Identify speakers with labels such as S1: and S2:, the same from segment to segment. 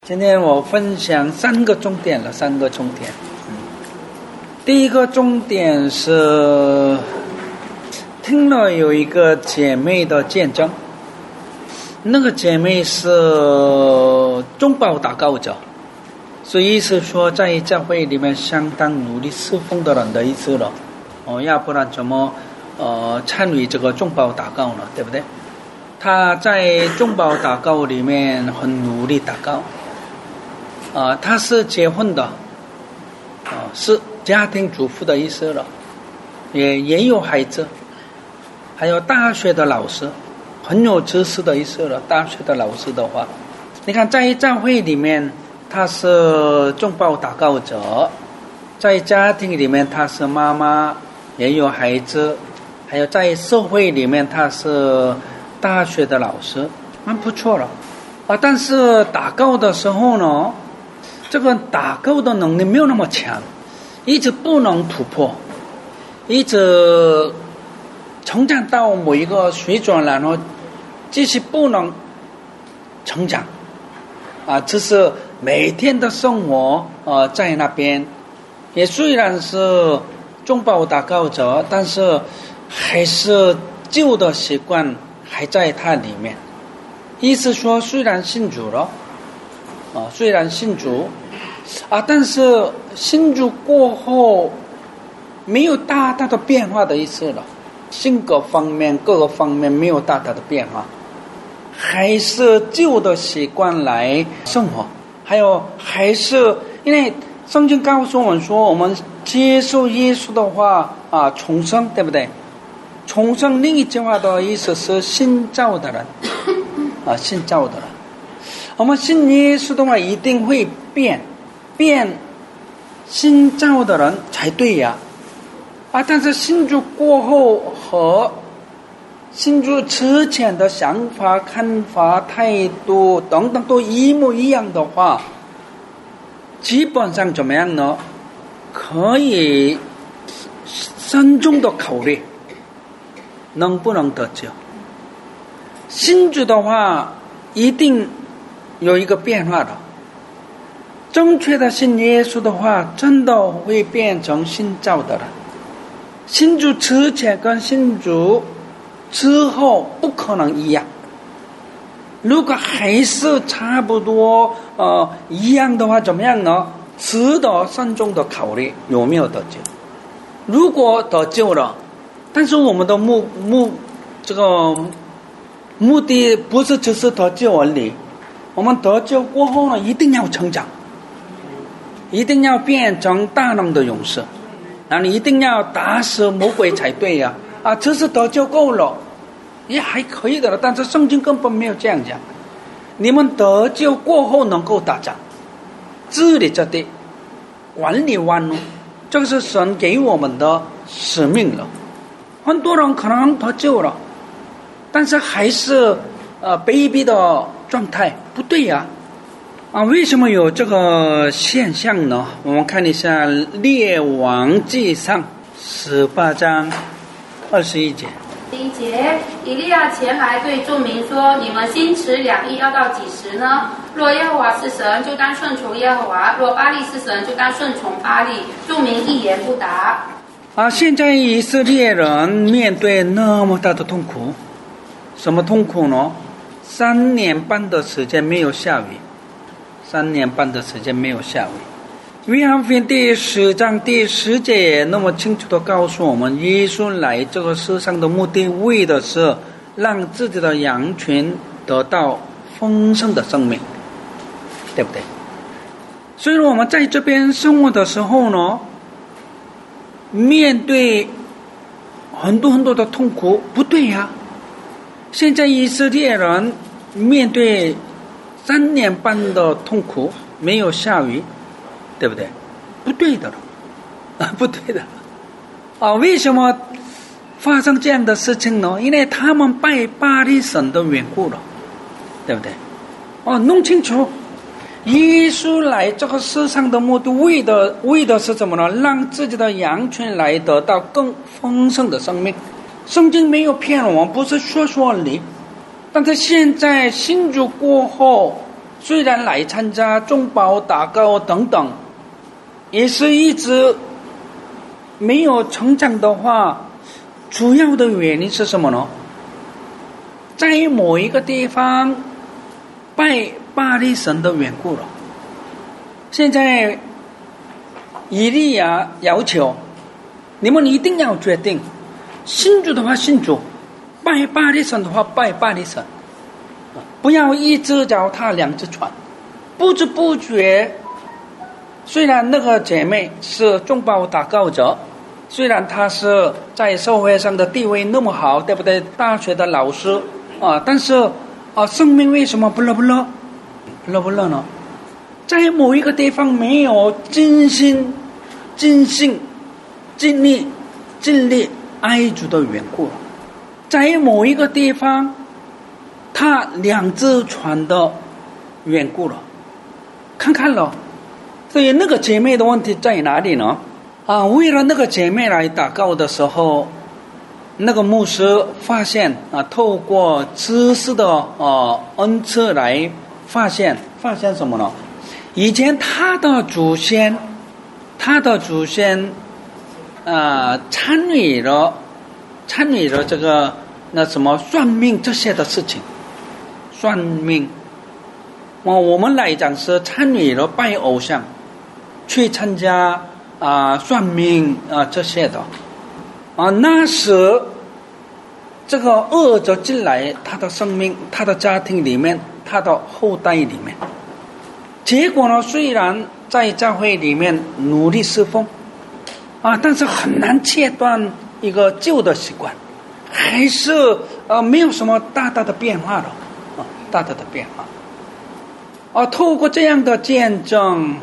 S1: 今天我分享三个重点。第一个重点是听了有一个姐妹的见证，那个姐妹是中保祷告者，所以是说在教会里面相当努力侍奉的人的意思了。要不然怎么参与这个中保祷告呢？对不对？她在中保祷告里面很努力祷告。他是结婚的，是家庭主妇的意思了，也有孩子，还有大学的老师，很有知识的意思了。大学的老师的话，你看在教会里面他是中保祷告者，在家庭里面他是妈妈，也有孩子，还有在社会里面他是大学的老师，蛮不错了。但是祷告的时候呢，这个祷告的能力没有那么强，一直不能突破，一直成长到某一个水准，然后继续不能成长。这是每天的生活在那边，也虽然是中保祷告者，但是还是旧的习惯还在他里面。意思说虽然信主了，但是信主过后没有大大的变化的意思了，性格方面各个方面没有大大的变化，还是旧的习惯来生活，还是因为圣经告诉我们说，我们接受耶稣的话重生，对不对？重生另一句话的意思是新造的人新造的人。我们信耶稣的话一定会变新造的人才对呀。但是信主过后和信主之前的想法看法态度等等都一模一样的话，基本上怎么样呢？可以慎重的考虑能不能得救。信主的话一定有一个变化的，正确的信耶稣的话真的会变成新造的人。信主之前跟信主之后不可能一样，如果还是差不多一样的话怎么样呢？值得慎重的考虑有没有得救。如果得救了，但是我们的目的不是只是得救而已，我们得救过后呢，一定要成长，一定要变成大能的勇士，然后你一定要打死魔鬼才对呀。只是得救够了也还可以的了，但是圣经根本没有这样讲。你们得救过后能够打仗，治理这地，管理万物，这个是神给我们的使命了。很多人可能得救了，但是还是卑鄙的状态，不对呀。为什么有这个现象呢？我们看一下列王纪上18章21节。
S2: 第一节，以利亚前来对众民说：你们心持两意要到几时呢？若耶和华是神，就当顺从耶和华；若巴力是神，就当顺从巴力。众民一言不答。
S1: 现在以色列人面对那么大的痛苦，什么痛苦呢？3年半的时间没有下雨，3年半的时间没有下雨。约翰福音第10章第10节那么清楚地告诉我们，耶稣来这个世上的目的，为的是让自己的羊群得到丰盛的生命，对不对？所以我们在这边生活的时候呢，面对很多的痛苦，不对呀。现在以色列人面对3年半的痛苦，没有下雨，对不对？不对的了，不对的。为什么发生这样的事情呢？因为他们拜巴力神的缘故了，对不对？弄清楚，耶稣来这个世上的目的，为的是什么呢？让自己的羊群来得到更丰盛的生命。圣经没有骗我们，不是说而已。但是现在信主过后， 虽然来参加中保祷告等等，也是一直没有成长的话，主要的原因是什么呢？在某一个地方拜巴力神的缘故了。现在以利亚要求你们一定要决定，信主的话信主，拜巴力神的话拜巴力神，不要一只脚踏两只船。不知不觉，虽然那个姐妹是中保祷告者，虽然她是在社会上的地位那么好，对不对？大学的老师但是生命为什么不乐呢？在某一个地方没有尽心尽性尽力爱主的缘故，在某一个地方他两只船的缘故了，看看了。所以那个姐妹的问题在哪里呢？为了那个姐妹来祷告的时候，那个牧师发现透过知识的恩赐来发现什么呢？以前他的祖先参与了这个什么算命这些的事情，算命我们来讲是参与了拜偶像，去参加算命这些的那时这个恶者进来他的生命，他的家庭里面，他的后代里面，结果呢，虽然在教会里面努力侍奉但是很难切断一个旧的习惯，还是没有什么大的变化了大的变化透过这样的见证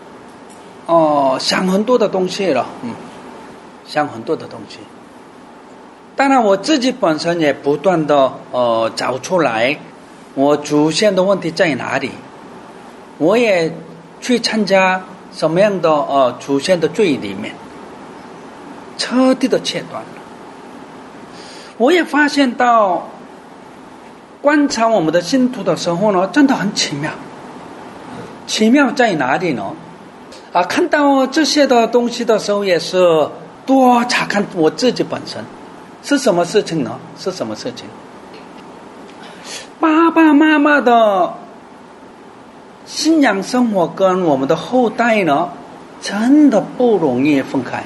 S1: 想很多的东西了想很多的东西。当然我自己本身也不断的找出来我祖先的问题在哪里，我也去参加什么样的祖先的罪里面，彻底的切断了。我也发现到观察我们的信徒的时候呢，真的很奇妙。奇妙在哪里呢？看到这些的东西的时候，也是多查看我自己本身是什么事情呢？是什么事情？爸爸妈妈的信仰生活跟我们的后代呢，真的不容易分开，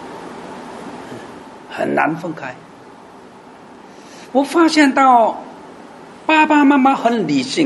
S1: 很难分开。我发现到爸爸妈妈很理性，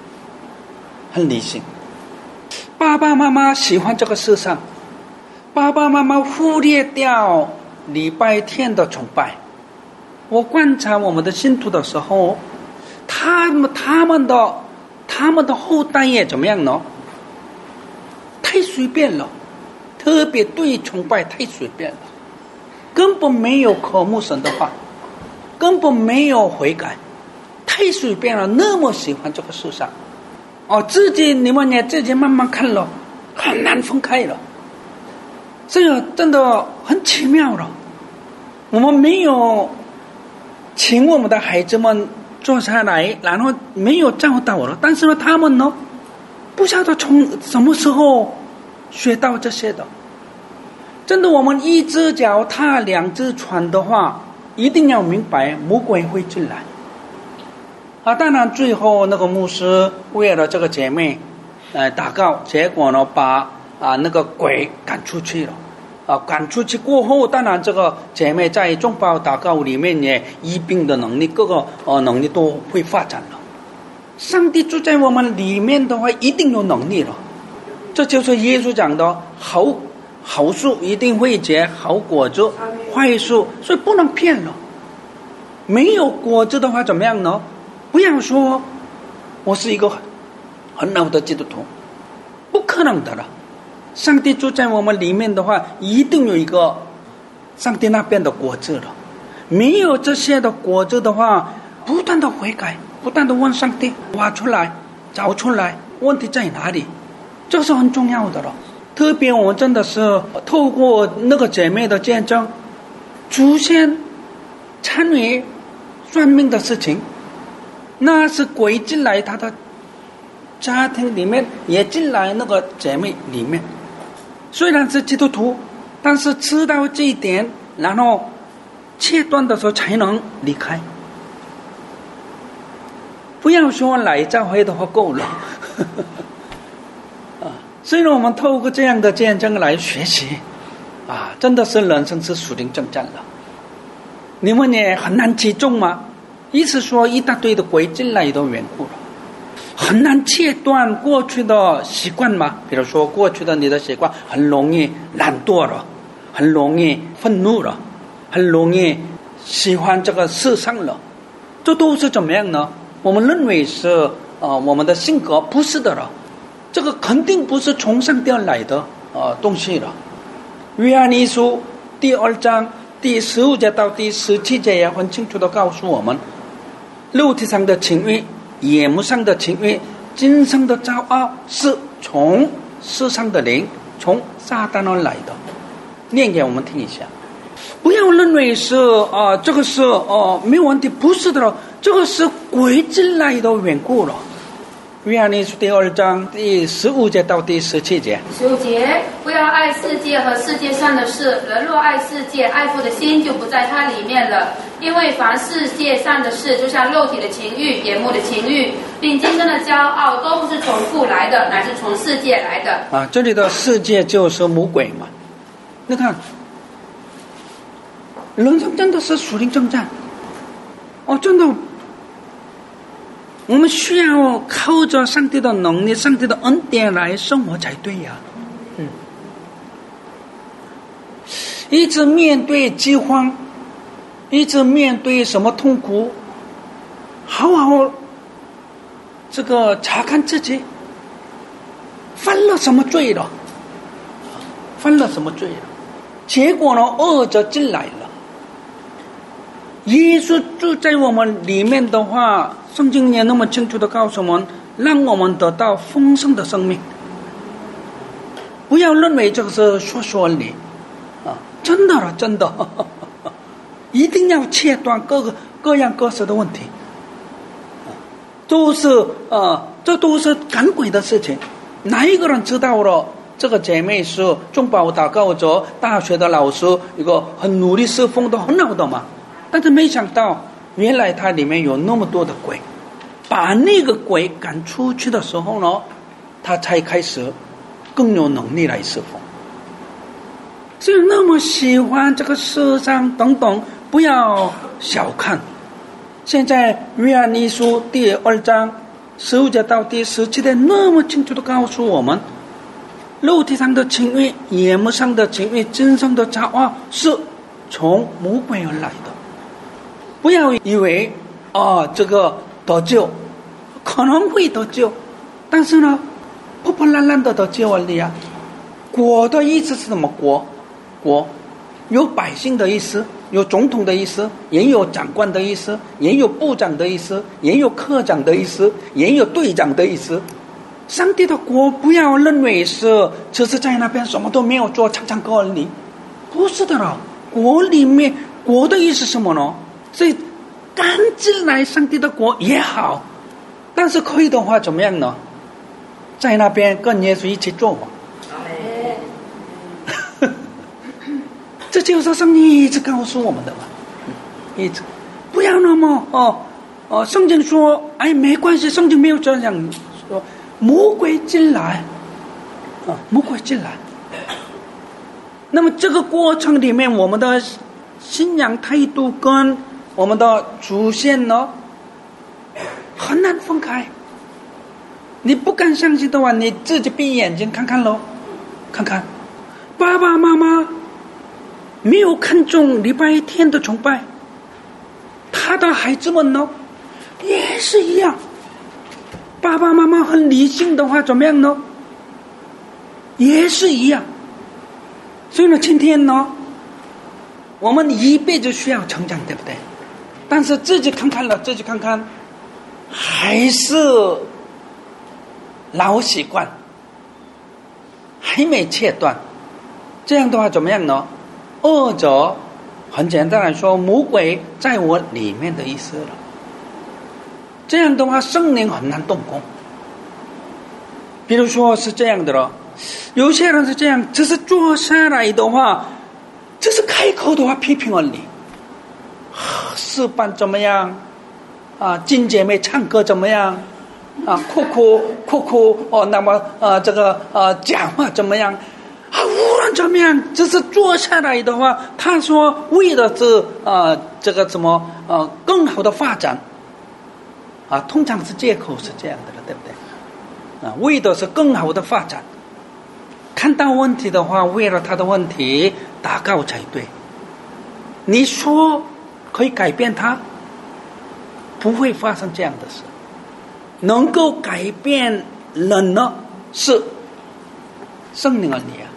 S1: 爸爸妈妈喜欢这个世上，爸爸妈妈忽略掉礼拜天的崇拜。我观察我们的信徒的时候，他们的后代也怎么样呢？太随便了，特别对崇拜太随便了，根本没有渴慕神的话，根本没有悔改，太随便了，那么喜欢这个世上你们也自己慢慢看了，很难分开了。这个真的很奇妙了。我们没有请我们的孩子们坐下来，然后没有教导了，但是呢，他们呢，不晓得从什么时候学到这些的。真的，我们一只脚踏两只船的话，一定要明白魔鬼会进来当然最后那个牧师为了这个姐妹祷告，结果呢把那个鬼赶出去了赶出去过后，当然这个姐妹在中保祷告里面也医病的能力，各个能力都会发展了。上帝住在我们里面的话，一定有能力了。这就是耶稣讲的好树一定会结好果子，坏树所以不能骗了。没有果子的话怎么样呢？不要说我是一个很好的基督徒，不可能的了。上帝住在我们里面的话，一定有一个上帝那边的果子了。没有这些的果子的话，不断的悔改，不断的问上帝，挖出来找出来问题在哪里，这是很重要的了。特别我们真的是透过那个姐妹的见证，祖先参与算命的事情，那是鬼进来他的家庭里面也进来那个姐妹里面，虽然是基督徒，但是知道这一点，然后切断的时候才能离开。不要说来教会的话够了所以呢，我们透过这样的见证来学习真的是人生是属灵征战了。你们也很难集中吗？意思说一大堆的鬼进来的缘故了，很难切断过去的习惯吗？比如说过去的你的习惯很容易懒惰了，很容易愤怒了，很容易喜欢这个世上了，这都是怎么样呢？我们认为是我们的性格，不是的了，这个肯定不是从上帝来的东西了。约翰一书第2章第15节到第17节也很清楚的告诉我们，肉体上的情欲、眼目上的情欲、今生的骄傲是从世上的灵，从撒旦而来的。念给我们听一下，不要认为是这个是没有问题，不是的了，这个是鬼进来的缘故了。约翰一书第2章第15节到第17节。
S2: 15节，不要爱世界和世界上的事，人若爱世界，爱父的心就不在它里面了。因为凡世界上的事，就像肉体的情欲、眼目的情欲，并今生的骄傲，都不是从父来的，乃是从世界来的。
S1: 这里的世界就是魔鬼嘛。你看，人生真的是属灵征战真的，我们需要靠着上帝的能力、上帝的恩典来生活才对呀。一直面对饥荒，一直面对什么痛苦，好好这个查看自己犯了什么罪了，犯了什么罪了。结果呢，恶者进来了。耶稣住在我们里面的话，圣经也那么清楚的告诉我们，让我们得到丰盛的生命。不要认为这个是说理真的了，真的一定要切断各样各式的问题都是这都是赶鬼的事情。哪一个人知道了这个姐妹是中保祷告者，大学的老师，一个很努力侍奉的很好的嘛，但是没想到原来它里面有那么多的鬼，把那个鬼赶出去的时候呢，他才开始更有能力来侍奉。所以那么喜欢这个世上等等，不要小看。现在约翰一书第2章15节到第17节那么清楚的告诉我们，肉体上的情欲、眼目上的情欲、今生的骄傲是从魔鬼而来的。不要以为这个得救可能会得救，但是呢破破烂烂的得救而已啊。国的意思是什么？国有百姓的意思，有总统的意思，也有长官的意思，也有部长的意思，也有科长的意思，也有队长的意思。上帝的国不要认为是只是在那边什么都没有做，唱唱歌而已，不是的了。国里面国的意思是什么呢？所以赶进来上帝的国也好，但是可以的话怎么样呢？在那边跟耶稣一起做嘛。这就是圣经一直告诉我们的嘛，一直不要那么圣经说没关系，圣经没有这样说，魔鬼进来魔鬼进来。那么这个过程里面，我们的信仰态度跟我们的祖先呢很难分开。你不敢相信的话，你自己闭眼睛看看咯，看看爸爸妈妈没有看重礼拜天的崇拜，他的孩子们呢也是一样。爸爸妈妈很理性的话怎么样呢？也是一样。所以呢，今天呢我们一辈子需要成长，对不对？但是自己看看了，自己看看还是老习惯，还没切断。这样的话怎么样呢？恶者很简单来说，魔鬼在我里面的意思了。这样的话圣灵很难动工， 比如说是这样的了，有些人是这样，只是坐下来的话，只是开口的话批评而已。诗班怎么样啊？金姐妹唱歌怎么样啊？哭哦，那么这个讲话怎么样啊？无论怎么样，只是坐下来的话，他说为的是这个什么更好的发展啊，通常是借口是这样的了，对不对？啊，为的是更好的发展。看到问题的话，为了他的问题祷告才对。你说可以改变他，不会发生这样的事。能够改变人呢，是圣灵而已啊。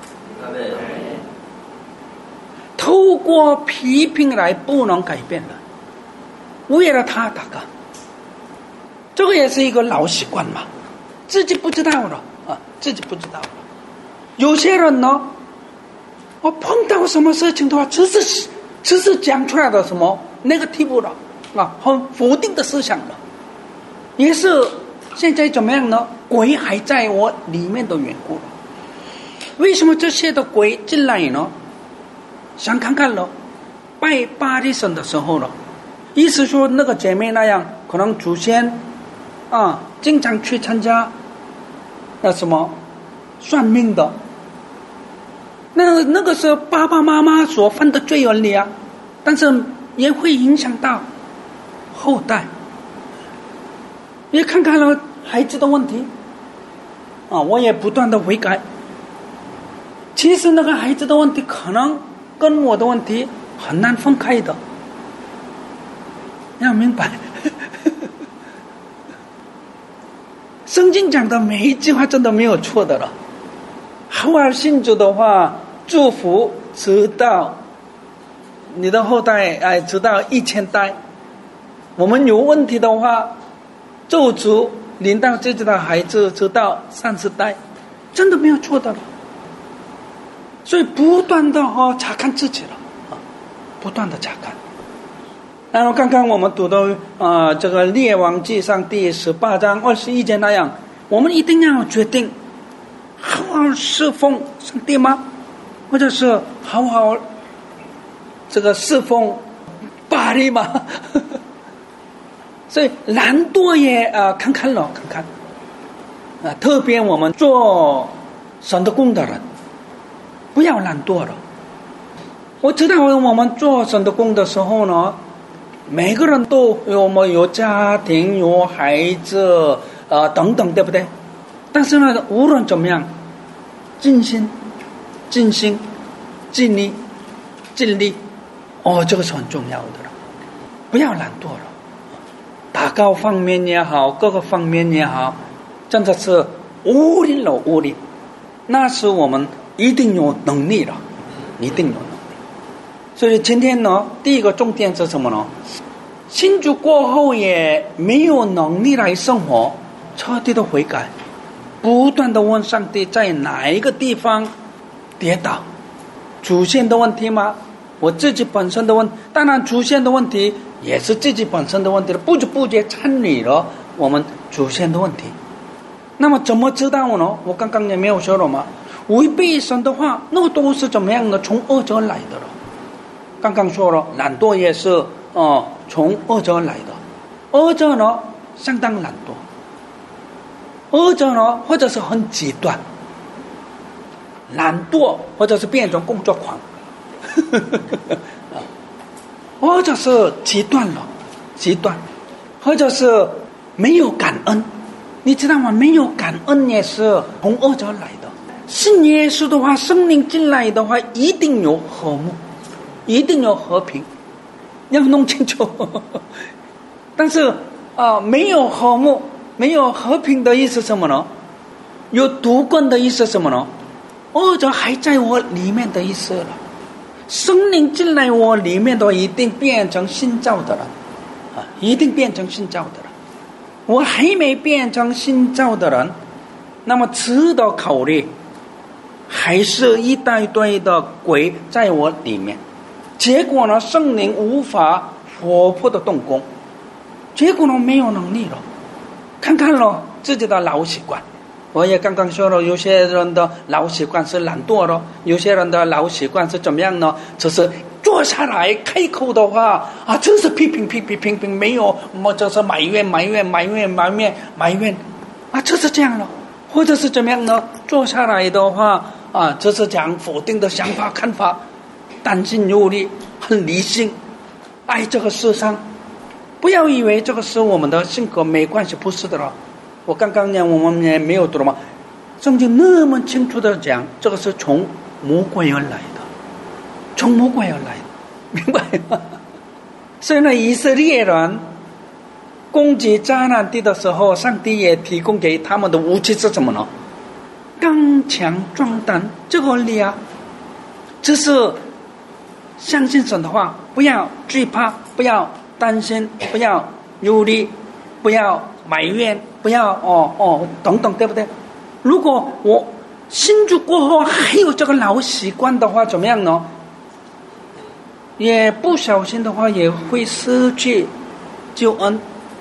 S1: 透过批评来不能改变人，为了他祷告，这个也是一个老习惯嘛，自己不知道了啊，自己不知道了。有些人呢，我碰到什么事情的话，只是讲出来的什么那个地步了啊，很否定的思想了，也是现在怎么样呢？鬼还在我里面的缘故了。为什么这些的鬼进来呢？想看看了，拜巴力神的时候了，意思说那个姐妹那样，可能祖先啊经常去参加那什么算命的。那个是爸爸妈妈所犯的罪而已啊，但是也会影响到后代。也看看了孩子的问题啊，我也不断的悔改。其实那个孩子的问题可能跟我的问题很难分开的，要明白。圣经讲的每一句话真的没有错的了。好好信主的话，祝福直到你的后代，直到1000代。我们有问题的话，咒诅临到自己的孩子，直到30代，真的没有错的了。所以不断的查看自己了不断的查看。然后刚刚我们读的这个列王纪上第18章21节那样，我们一定要决定好好侍奉上帝吗？或者是好好这个侍奉巴力吗？所以懒惰也看看特别我们做神的工的人，不要懒惰了。我知道我们做神的工的时候呢，每个人都有家庭有孩子等等，对不对？但是呢，无论怎么样，尽心尽力这个是很重要的了，不要懒惰了。祷告方面也好，各个方面也好，真的是无力，那是我们一定有能力了，一定有能力。所以今天呢，第一个重点是什么呢？信主过后也没有能力来生活，彻底的悔改，不断的问上帝在哪一个地方跌倒，祖先的问题吗？我自己本身的问题，当然祖先的问题也是自己本身的问题了，不知不觉参与了我们祖先的问题。那么怎么知道呢？我刚刚也没有说了吗？违背神的话，那个都是怎么样的？从恶者来的了。刚刚说了，懒惰也是从恶者来的。恶者呢，相当懒惰。恶者呢，或者是很极端，懒惰或者是变成工作狂，或者是极端，或者是没有感恩。你知道吗？没有感恩也是从恶者来的。信耶稣的话，圣灵进来的话，一定有和睦，一定有和平，要弄清楚。但是没有和睦，没有和平的意思是什么呢？有毒棍的意思是什么呢？恶者还在我里面的意思了。圣灵进来我里面的，一定变成新造的人一定变成新造的人。我还没变成新造的人，那么值得考虑，还是一大堆的鬼在我里面。结果呢，圣灵无法活泼的动工，结果呢，没有能力了。看看了自己的老习惯， 我也刚刚说了，有些人的老习惯是懒惰了，有些人的老习惯是怎么样呢？就是坐下来开口的话啊，真是批评，没有，就是埋怨啊，就是这样了。或者是怎么样呢？坐下来的话啊，就是讲否定的想法看法，担心忧虑，很理性，爱这个世上。不要以为这个是我们的性格，没关系，不是的了。我刚刚讲我们也没有读了嘛，圣经那么清楚的讲，这个是从魔鬼而来的，从魔鬼而来的，明白吗？所以呢，以色列人攻击迦南地的时候，上帝也提供给他们的武器是什么呢？刚强壮胆，这个力啊，这是相信神的话，不要惧怕，不要担心，不要忧虑，不要埋怨，不要等等，对不对？如果我信主过后还有这个老习惯的话，怎么样呢？也不小心的话，也会失去救恩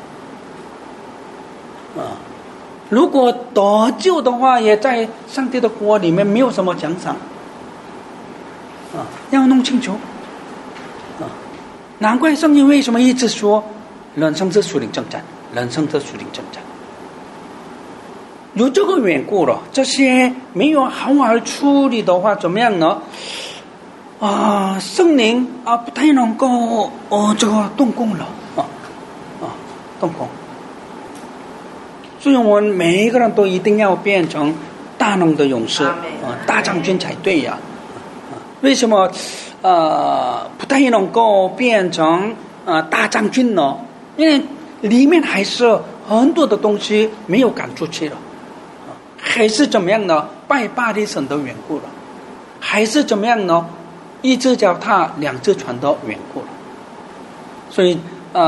S1: 啊。如果得救的话，也在上帝的国里面没有什么奖赏啊，要弄清楚啊。难怪圣经为什么一直说人生是属灵征战，人生是属灵征战。有这个缘故了，这些没有好好处理的话，怎么样呢？啊，圣灵啊，不太能够这个动工了动工。所以我们每一个人都一定要变成大能的勇士大将军才对呀。为什么不太能够变成大将军呢？因为里面还是很多的东西没有赶出去了，还是怎么样呢？拜巴力神的缘故了，还是怎么样呢？一只脚踏两只船的缘故了。所以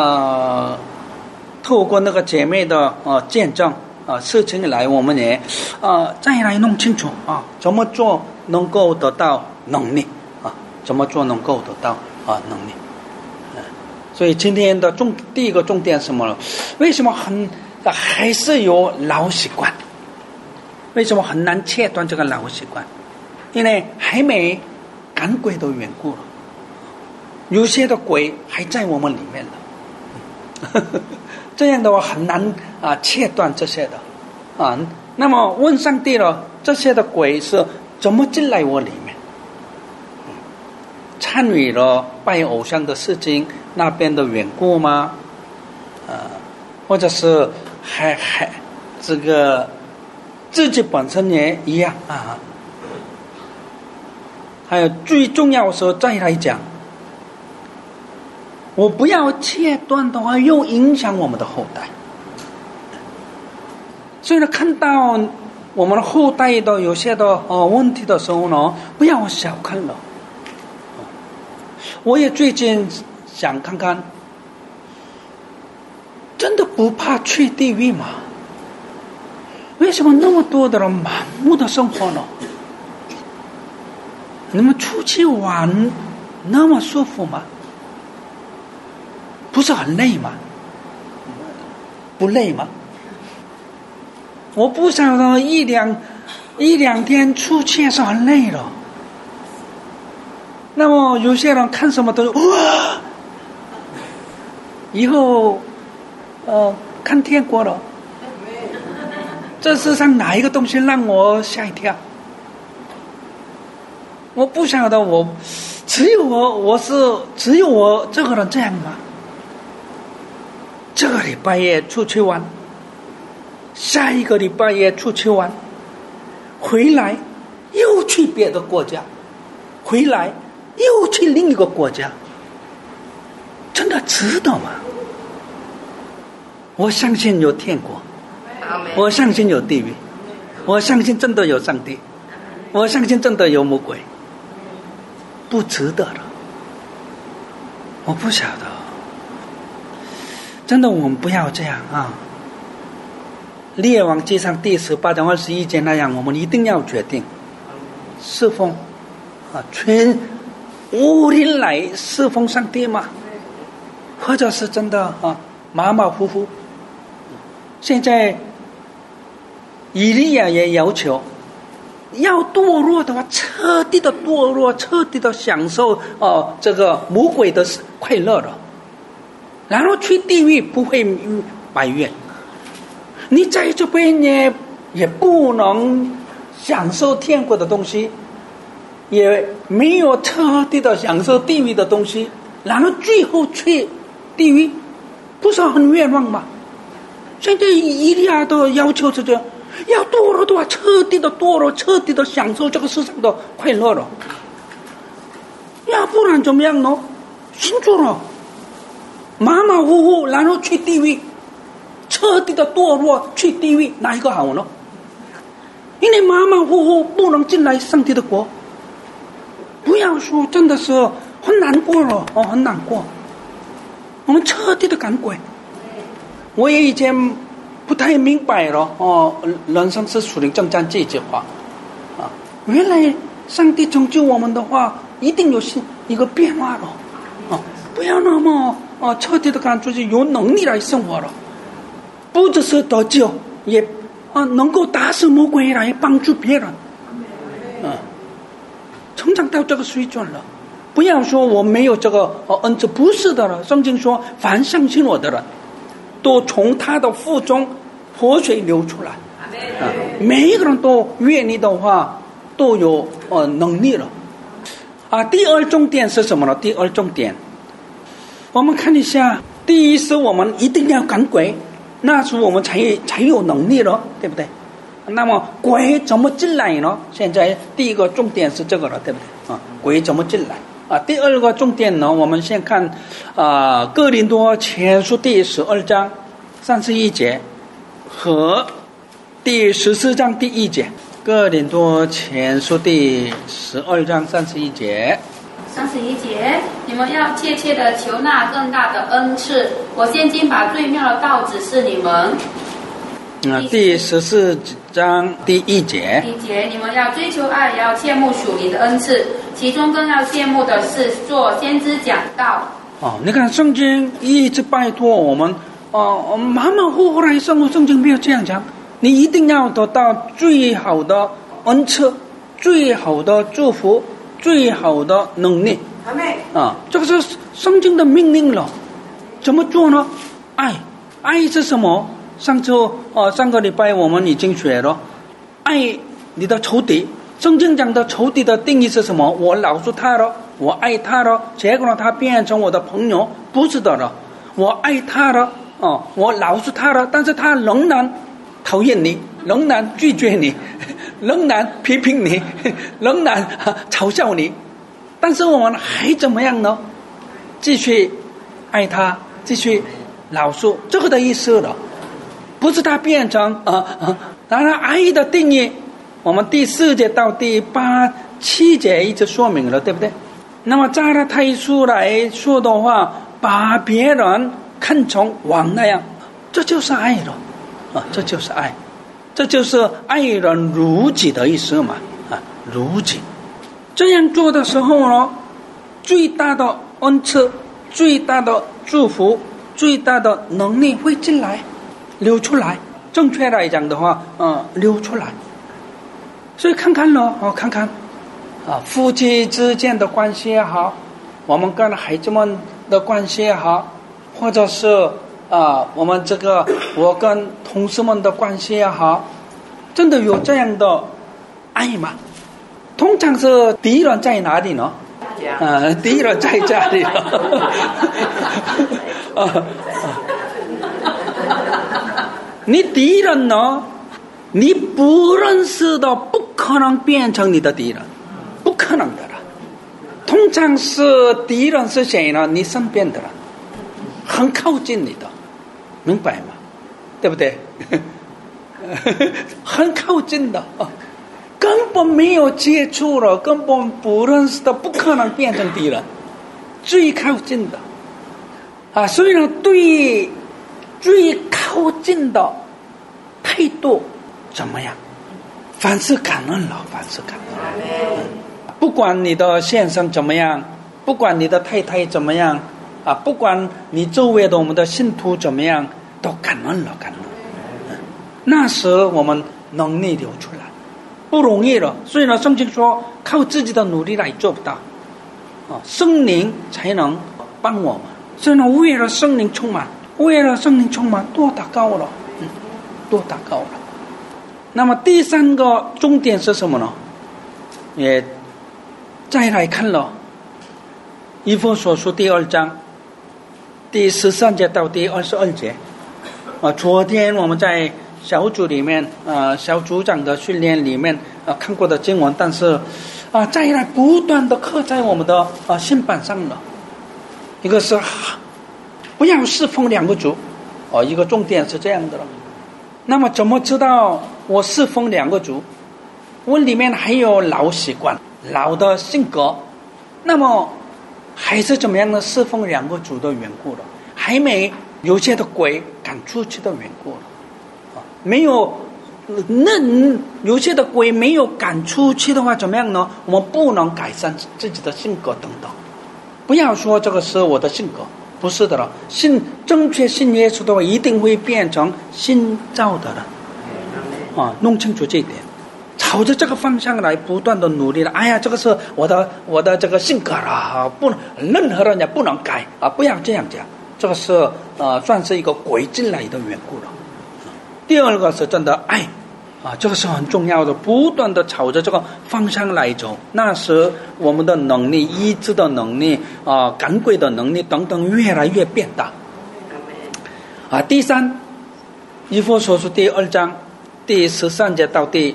S1: 透过那个姐妹的见证事情来，我们也再来弄清楚怎么做能够得到能力怎么做能够得到能力。所以今天的第一个重点是什么呢？为什么还是有老习惯？为什么很难切断这个老习惯？因为还没赶鬼的缘故了，有些的鬼还在我们里面了。这样的话很难切断这些的那么问上帝了，这些的鬼是怎么进来我里面？参与了拜偶像的事情那边的缘故吗？或者是还这个自己本身也一样还有最重要的时候再来讲，我不要切断的话，又影响我们的后代。所以呢，看到我们的后代的有些的问题的时候呢，不要小看了。我也最近想看看，真的不怕去地狱吗？为什么那么多的人盲目的生活呢？你们出去玩那么舒服吗？不是很累吗？不累吗？我不想说一两天出去是很累了。那么有些人看什么都哇，以后看天国了。这世上哪一个东西让我吓一跳？我不晓得，只有我这个人这样吗？这个礼拜也出去玩，下一个礼拜也出去玩，回来又去别的国家，回来又去另一个国家，真的值得吗？我相信有天国，我相信有地狱，我相信真的有上帝，我相信真的有魔鬼，不值得了。我不晓得，真的我们不要这样列王纪上第18章21节那样，我们一定要决定侍奉全无人来侍奉上帝吗？或者是真的马马虎虎？现在以利亚也要求，要堕落的话，彻底的堕落，彻底的享受这个魔鬼的快乐了，然后去地狱不会埋怨。你在这边也不能享受天国的东西，也没有彻底的享受地狱的东西，然后最后去地狱，不是很冤枉吗？现在以利亚的要求是这样，要堕落的话，彻底的堕落，彻底的享受这个世上的快乐了，要不然怎么样呢？信主了，马马虎虎，然后去地狱，彻底的堕落去地狱，哪一个好呢？因为马马虎虎不能进来上帝的国，不要说真的是很难过了很难过。我们彻底的赶鬼。我也以前不太明白了人生是属灵征战这句话原来上帝拯救我们的话，一定有一个变化了不要那么彻底的感觉有能力来生活了，不只是得救，也能够打死魔鬼来帮助别人成长到这个水准了。不要说我没有这个恩赐，不是的了。圣经说凡相信我的人都从他的腹中活水流出来每一个人都愿意的话都有能力了第二重点是什么呢？第二重点我们看一下，第一是我们一定要赶鬼，那时我们才有能力了，对不对？那么鬼怎么进来呢？现在第一个重点是这个了，对不对鬼怎么进来第二个重点呢，我们先看哥林多前书第12章31节和第14章第1节。哥林多前书第12章31节。
S2: 31节，你们要切切的求那更大的恩赐。我现今把最妙的道指示你们。
S1: 第14章第1节。
S2: 第1节，你们要追求爱，也要切慕属灵的恩赐，其中更要羡慕的是做先知讲道。
S1: 你看圣经一直拜托我们马马虎虎来生活，圣经没有这样讲，你一定要得到最好的恩赐，最好的祝福，最好的能力这个是圣经的命令了。怎么做呢？爱是什么？上个礼拜我们已经学了，爱你的仇敌。圣经讲的仇敌的定义是什么？我饶恕他了，我爱他了，结果呢他变成我的朋友，不是的了。我爱他了我饶恕他了，但是他仍然讨厌你，仍然拒绝你，仍然批评你，仍然嘲笑你，但是我们还怎么样呢？继续爱他，继续饶恕，这个的意思了。不是他变成当然爱的定义我们第4节到第8、7节一直说明了，对不对？那么加拉太书来说的话，把别人看成王那样，这就是爱了这就是爱，这就是爱人如己的意思嘛如己。这样做的时候呢，最大的恩赐，最大的祝福，最大的能力会进来流出来，正确来讲的话流出来。所以看看了看看夫妻之间的关系也好，我们跟孩子们的关系也好，或者是我们我跟同事们的关系也好，真的有这样的爱吗？通常是敌人在哪里呢？敌人在家里你敌人呢，你不认识的不可能变成你的敌人，不可能的了。通常是敌人是谁呢？你身边的人，很靠近你的，明白吗？对不对？很靠近的根本没有接触了，根本不认识的，不可能变成敌人，最靠近的所以呢，对最靠近的态度怎么样？凡事感恩了，凡事感恩。不管你的先生怎么样，不管你的太太怎么样不管你周围的我们的信徒怎么样，都感恩了，感恩。那时我们能力流出来，不容易了。所以呢，圣经说靠自己的努力来做不到，圣灵才能帮我们。所以呢，为了圣灵充满，多祷告了，多祷告了。那么第三个重点是什么呢？也再来看了以弗所书第2章第13节到第22节。昨天我们在小组里面小组长的训练里面看过的经文，但是再来不断的刻在我们的心板上了。一个是不要侍奉两个主，一个重点是这样的了。那么怎么知道我侍奉两个主？我里面还有老习惯、老的性格，那么还是怎么样的侍奉两个主的缘故了，还没有些的鬼赶出去的缘故了，没有那有些的鬼没有赶出去的话怎么样呢？我们不能改善自己的性格等等。不要说这个是我的性格，不是的了。正确信耶稣的话，一定会变成新造的人。弄清楚这一点，朝着这个方向来不断的努力了。哎呀，这个是我的这个性格啊，不能任何人也不能改不要这样讲。这个是算是一个鬼进来的缘故了。第二个是真的爱这个是很重要的，不断的朝着这个方向来走，那时我们的能力、医治的能力赶鬼的能力等等越来越变大。第三，以弗所书第2章第13节到第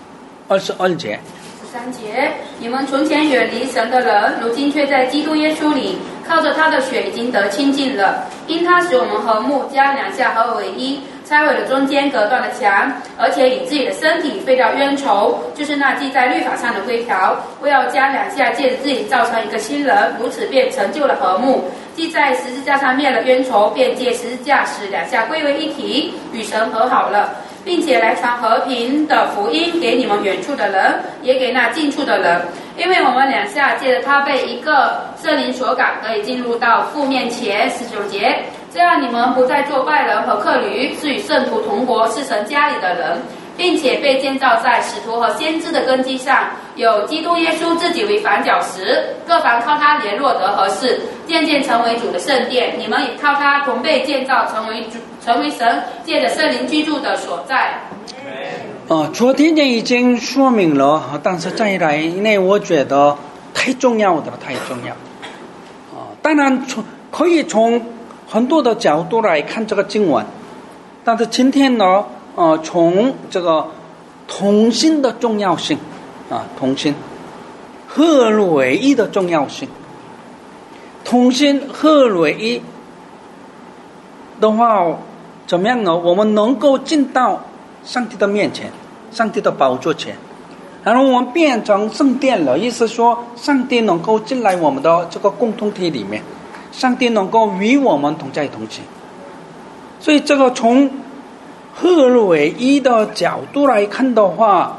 S1: 22节。
S2: 13节，你们从前远离神的人，如今却在基督耶稣里靠着他的血已经得亲近了，因他使我们和睦，将两下合为一，拆毁了中间隔断的墙，而且以自己的身体废掉冤仇，就是那记在律法上的规条，为要将两下借着自己造成一个新人，如此便成就了和睦。既在十字架上灭了冤仇，便借十字架使两下归为一体，与神和好了，并且来传和平的福音给你们远处的人，也给那近处的人。因为我们两下借着他被一个圣灵所感，可以进入到父面前。19节，这样你们不再做外人和客旅，是与圣徒同国，是神家里的人，并且被建造在使徒和先知的根基上，有基督耶稣自己为房角石，各房靠他联络得合适，渐渐成为主的圣殿。你们也靠他同被建造，成为神借着圣灵居住的所在。
S1: 昨天已经说明了，但是再来，因为我觉得太重要的了，太重要。当然可以从很多的角度来看这个经文，但是今天呢，从这个同心的重要性同心合而为一的重要性，同心合而为一的话，怎么样呢？我们能够进到上帝的面前，上帝的宝座前，然后我们变成圣殿了，意思说上帝能够进来我们的这个共同体里面，上帝能够与我们同在同行。所以这个从合而为一的角度来看的话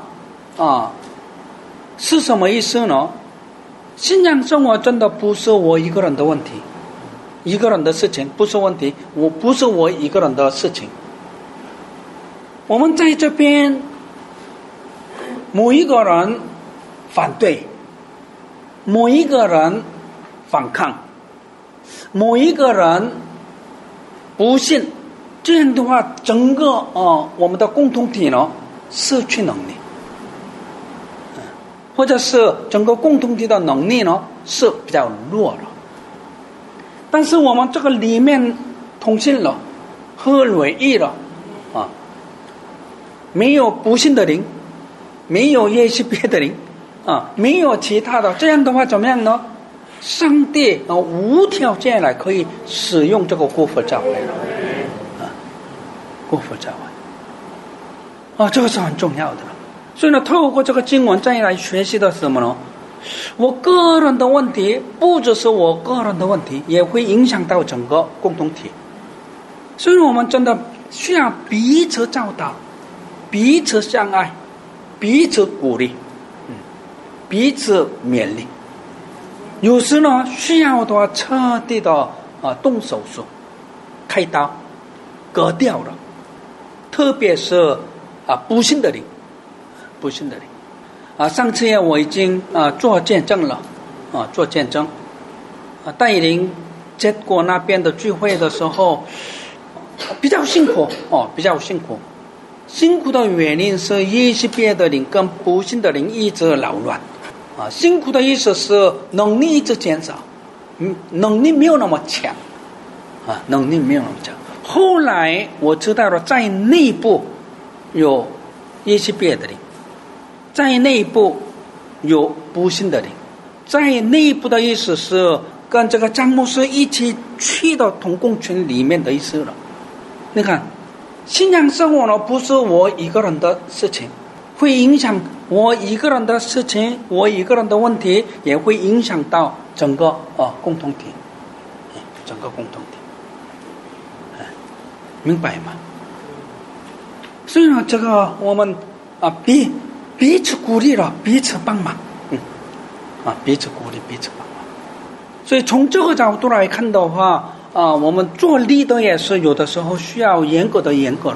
S1: 是什么意思呢？信仰生活真的不是我一个人的问题，一个人的事情不是问题，不是我一个人的事情。我们在这边某一个人反对，某一个人反抗，某一个人不信，这样的话整个我们的共同体呢失去能力，或者是整个共同体的能力呢是比较弱了。但是我们这个里面同心了，合而为一了没有不信的灵，没有耶稣别的灵没有其他的，这样的话怎么样呢？上帝无条件来可以使用这个国佛教会国佛教会这个是很重要的。所以呢，透过这个经文再来学习的什么呢？我个人的问题不只是我个人的问题，也会影响到整个共同体。所以我们真的需要彼此教导，彼此相爱，彼此鼓励彼此勉励。有时呢需要的话彻底的动手术，开刀割掉了，特别是不信的灵，不信的灵。上次我已经做见证了，做见证，带领结果那边的聚会的时候，比较辛苦比较辛苦。辛苦的原因是耶西别的灵跟不信的灵一直扰乱。辛苦的意思是能力一直减少，能力没有那么强，能力没有那么强。后来我知道了，在内部有耶西别的灵，在内部有不信的灵，在内部的意思是跟这个张牧师一起去到同工群里面的意思了。你看，信仰生活呢，不是我一个人的事情，会影响我一个人的事情，我一个人的问题也会影响到整个共同体，整个共同体，明白吗？所以呢，这个我们彼此鼓励了，彼此帮忙，彼此鼓励，彼此帮忙。所以从这个角度来看的话，我们做leader也是有的时候需要严格的。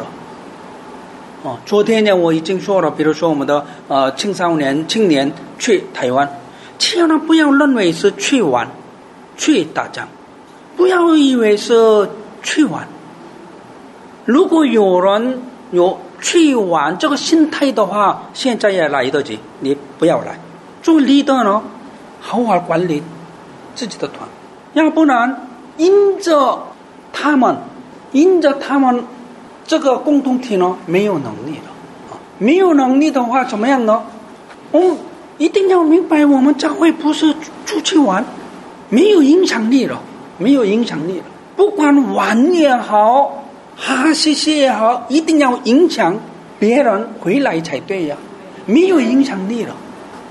S1: 昨天呢，我已经说了，比如说我们的青年去台湾，千万不要认为是去玩、去打仗，不要以为是去玩。如果有人有去玩这个心态的话，现在也来得及，你不要来。做leader呢，好好管理自己的团，要不然因着他们这个共同体呢没有能力了，没有能力的话怎么样呢？一定要明白，我们教会不是出去玩，没有影响力了，不管玩也好，哈嘻嘻也好，一定要影响别人回来才对呀，没有影响力了。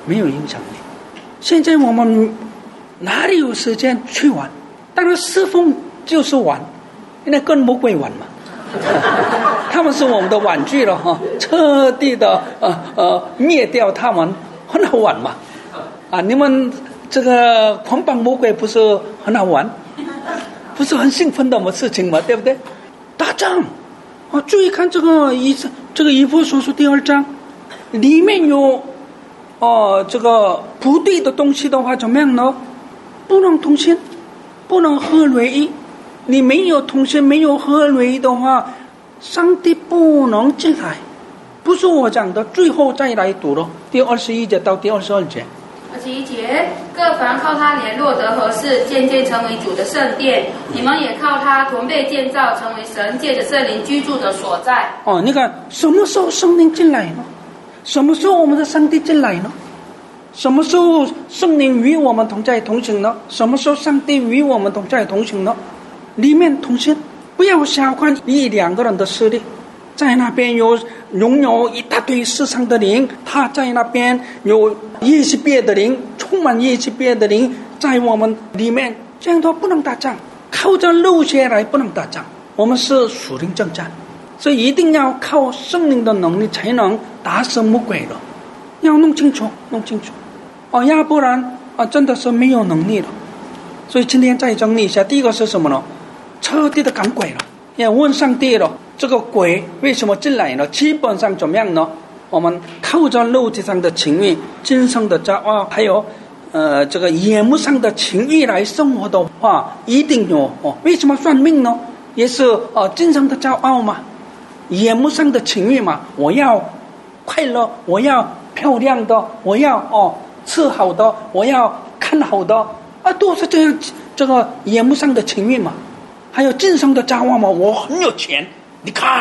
S1: 现在我们哪里有时间去玩？当然侍奉就是玩，那跟魔鬼玩嘛。他们是我们的玩具了哈，彻底的灭掉他们，很好玩嘛。你们这个捆绑魔鬼不是很好玩，不是很兴奋的事情嘛，对不对？打仗注意看这个以弗所书第2章里面有这个不对的东西的话怎么样呢？不能同心，不能合而为一。你没有同心，没有合而为一的话，上帝不能进来。不是我讲的，最后再来读了第21节到第22节。
S2: 21节，各凡靠他联络得合适，渐渐成为主的圣殿。你们也靠他同被建造，成为神借着圣灵居住的所在。
S1: 你看什么时候圣灵进来呢？什么时候我们的上帝进来呢？什么时候圣灵与我们同在同行呢？什么时候上帝与我们同在同行呢？里面同心，不要小看1-2个人的势力，在那边拥有一大堆世上的灵，他在那边有耶西别的灵，充满耶西别的灵在我们里面，这样都不能打仗，靠着肉血来不能打仗，我们是属灵征战，所以一定要靠圣灵的能力才能打死魔鬼了，要弄清楚要不然真的是没有能力了。所以今天再整理一下，第一个是什么呢？彻底的赶鬼了，也问上帝了，这个鬼为什么进来呢？基本上怎么样呢？我们靠着肉体上的情欲、今生的骄傲，还有这个眼目上的情欲来生活的话，一定有为什么算命呢？也是今生的骄傲嘛，眼目上的情欲嘛，我要快乐，我要漂亮的，我要吃好的，我要看好的都是这样，这个眼目上的情欲嘛。还有今生的骄傲嘛，我很有钱，你看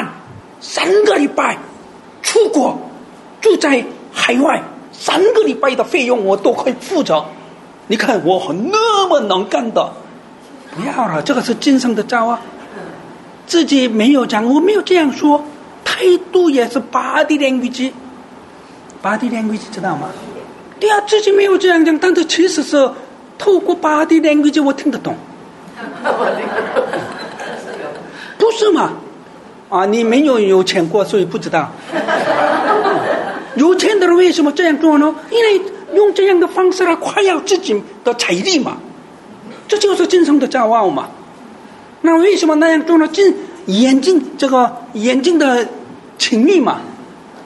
S1: 3个礼拜出国住在海外，3个礼拜的费用我都可以负责，你看我那么能干的。不要了，这个是今生的骄傲，自己没有讲，我没有这样说，态度也是 body language 知道吗？对啊，自己没有这样讲，但是其实是透过 body language 我听得懂。不是嘛？你没有钱过，所以不知道。有钱的人为什么这样做呢？因为用这样的方式来夸耀自己的财力嘛，这就是今生的骄傲嘛。那为什么那样做呢？眼睛的情欲嘛，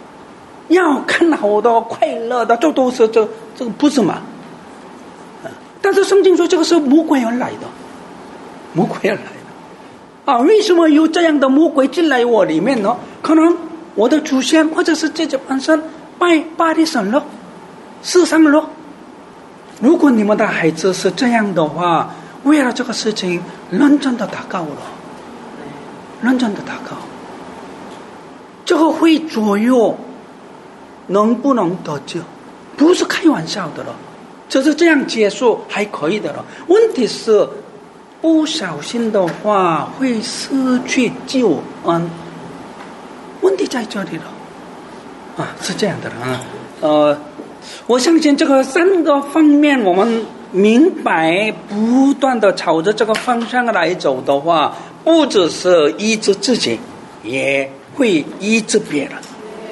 S1: 要看好的快乐的，这都是这个不是嘛？但是圣经说这个是魔鬼而来的，魔鬼而来的啊！为什么有这样的魔鬼进来我里面呢？可能我的祖先或者是自己本身拜巴力神了，世上了。如果你们的孩子是这样的话，为了这个事情认真的祷告了，认真的祷告，这个会左右能不能得救，不是开玩笑的了。就是这样结束还可以的了，问题是不小心的话会失去救恩，问题在这里了啊，是这样的啊。我相信这个3个方面我们明白，不断的朝着这个方向来走的话，不只是医治自己，也会医治别人。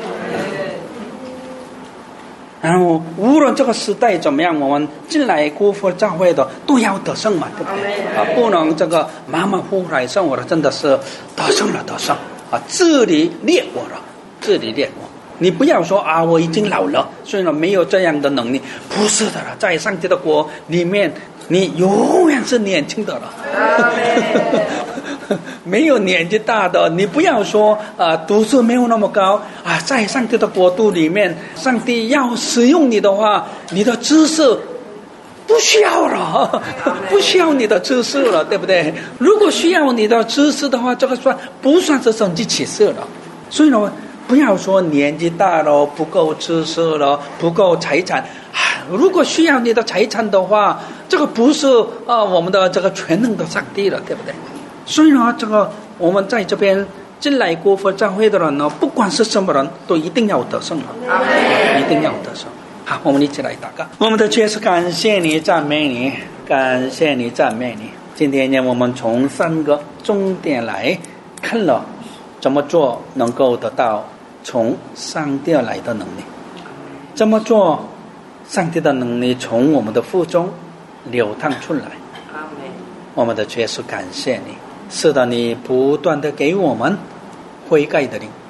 S1: 然后无论这个时代怎么样，我们进来国佛教会的都要得胜嘛，对不对啊？不能这个马马虎虎来生活的，真的是得胜了，得胜啊！治理列国了，治理列国。你不要说啊，我已经老了，所以呢没有这样的能力，不是的了，在上帝的国里面，你永远是年轻的了。没有年纪大的，你不要说读书没有那么高啊，在上帝的国度里面，上帝要使用你的话，你的知识不需要了，不需要你的知识了，对不对？如果需要你的知识的话，这个不算是神迹启示了。所以呢，不要说年纪大了不够知识了，不够财产。如果需要你的财产的话，这个不是我们的这个全能的上帝了，对不对？所以呢，这个我们在这边进来国佛教会的人呢，不管是什么人，都一定要得胜了，一定要得胜。好，我们一起来祷告。我们的主耶稣，感谢你，赞美你，感谢你，赞美你。今天呢，我们从3个重点来看了怎么做能够得到从上帝而来的能力，怎么做上帝的能力从我们的腹中流淌出来。我们的主耶稣，感谢你，是的，你不断的给我们悔改的灵，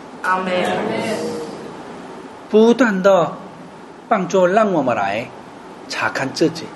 S1: 不断的帮助让我们来查看自己。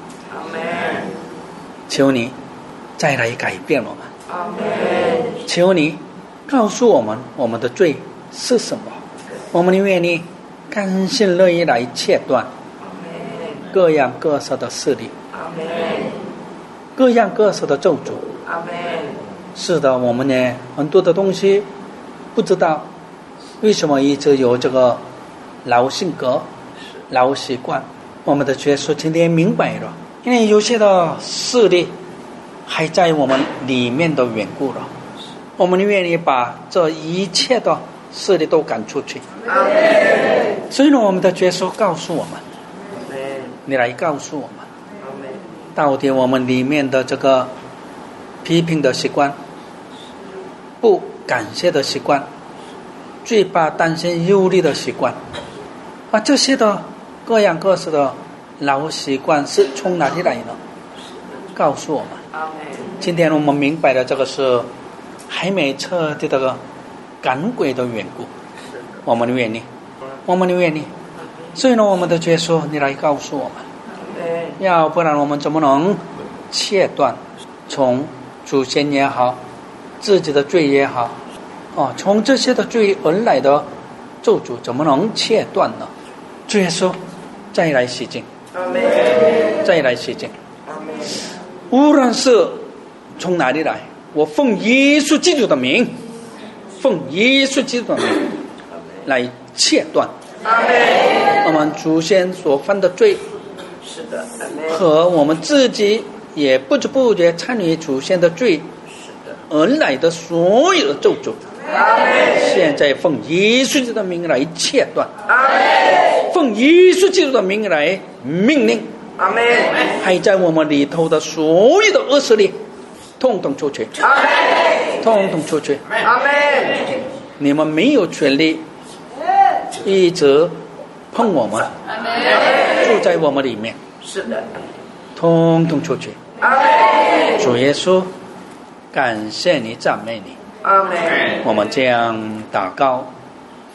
S1: 求你再来改变我们，求你告诉我们我们的罪是什么，我们愿意甘心乐意来切断各样各色的势力，各样各色的咒诅。是的，我们呢很多的东西不知道为什么一直有这个老性格、老习惯。我们的主耶稣今天明白了，因为有些的势力还在我们里面的缘故了，我们愿意把这一切的势力都赶出去。所以呢，我们的主耶稣告诉我们，你来告诉我们，到底我们里面的这个批评的习惯、不感谢的习惯、惧怕、担心、忧虑的习惯这些的各样各式的老习惯是从哪里来呢？告诉我们。今天我们明白了这个是还没彻底的赶鬼的缘故，我们愿意，我们愿意。所以呢，我们的主耶稣，你来告诉我们，要不然我们怎么能切断从祖先也好，自己的罪也好从这些的罪而来的咒诅怎么能切断呢？主耶稣，再来洗净，再来洗净。无论是从哪里来，我奉耶稣基督的名，奉耶稣基督的名来切断我们祖先所犯的罪，和我们自己也不知不觉参与祖先的罪而来的所有的咒诅，现在奉耶稣基督的名来切断，奉耶稣基督的名来命令，还在我们里头的所有的恶势力统统出去，统统出去。你们没有权利一直碰我们，住在我们里面，是的，统统出去。主耶稣，感谢你，赞美你。我们这样祷告，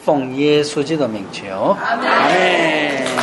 S1: 奉耶稣基督的名求，阿门。